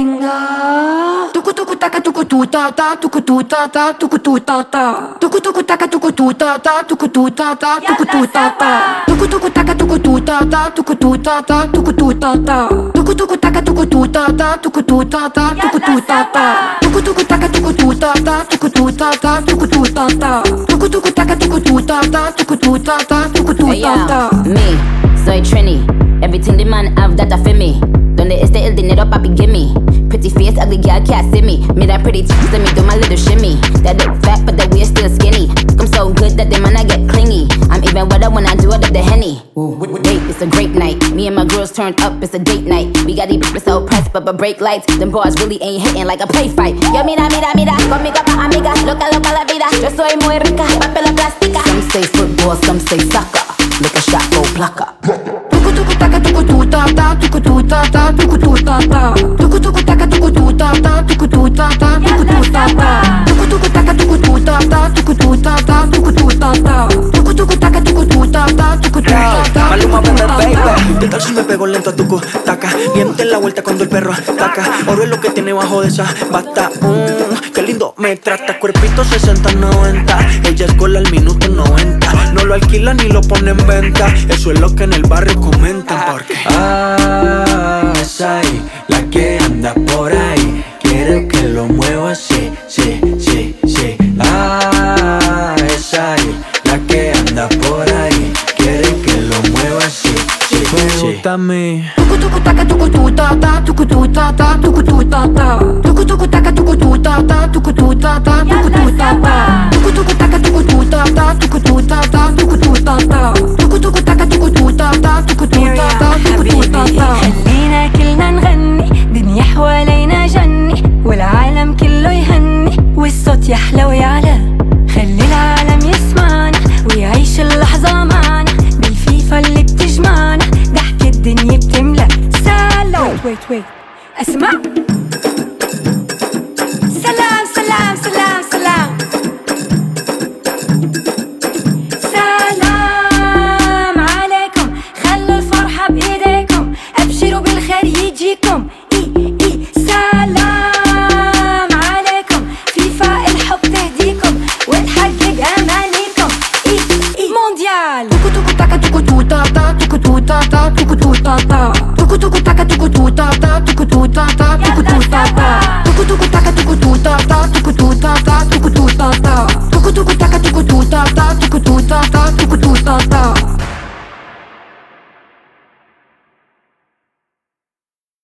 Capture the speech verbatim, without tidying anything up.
Venga. Tuku tuku taka tuku tu ta ta tuku tu ta ta tuku tu ta ta. Tuku tuku taka tuku tu ta ta tuku tu ta ta tuku tu ta ta. Tuku tuku taka tuku tu ta ta tuku tu ta ta tuku tu ta ta. Tuku tuku taka tuku tu ta ta tuku tu ta ta tuku tu ta ta. Tuku tuku taka tuku tu ta ta tuku tu ta ta tuku tu ta ta. Tuku tuku taka tuku tu ta ta tuku tu ta ta tuku tu ta ta. Me, soy Trini. Everything the man have that I feel me. Donde esté el dinero papi gimme. Pretty face ugly girl can't see me. Me that pretty t***, let me do my little shimmy. That look fat but that waist still skinny. I'm so good that the man I get clingy. I'm even wetter when I do it up the Henny. Wait, it's a great night. Me and my girls turned up, it's a date night. We got these bitches so pressed but but break lights. Them bars really ain't hitting like a play fight. Yo mira mira mira, conmigo pa amiga. Loca loca la vida, yo soy muy rica. Papel la plástica. Some say football, some say soccer. Look a shot, go plaka. Tuku tuku taka tuku tu ta ta tuku tu ta ta tuku tu ta ta. Tuku tuku taka tuku tu ta ta tuku tu ta ta tuku tu ta ta. Tuku tuku taka tuku tu ta ta tuku tu ta ta tuku tu ta ta. Tuku tuku taka tuku tu ta ta tuku tu ta ta. Maluma bebé baby, ¿qué tal si me pego lento a tu taca? Miente la vuelta cuando el perro ataca. Oro es lo que tiene bajo de esa bata. Mmm, qué lindo me trata. Cuerpito sesenta noventa. Ella es gol al minuto noventa. No lo alquila ni lo pone en venta. Eso es lo que en el barrio comentan. Porque ah, es ahí, la que anda por ahí. Quiere que lo mueva así, sí, sí, sí. Ah, es ahí, la que anda por ahí. Quiere que lo mueva así, sí, me sí. gusta a mí. Tuku tuku taka tuku tu ta ta tuku tu ta ta tuku tu ta ta. Tuku tuku taka tuku tu ta ta tuku tu ta ta tuku tu ta ta. Tuku tuku taka tuku tu ta ta tuku tu ta ta tuku tu ta ta. Tuku tuku taka tuku tu ta ta tuku tu ta ta tuku tu ta ta. خلينا كلنا نغني دنيا حوالينا جني والعالم كله يهني والصوت يحلى ويعلى. خلي العالم يسمعنا ويعيش اللحظة معنا بالفيفا اللي بتجمعنا. ضحك الدنيا بتملى سلام. ويت ويت اسمع. سلام سلام سلام سلام سلام عليكم. خلوا الفرحة بإيديكم. أبشروا بالخير يجيكم.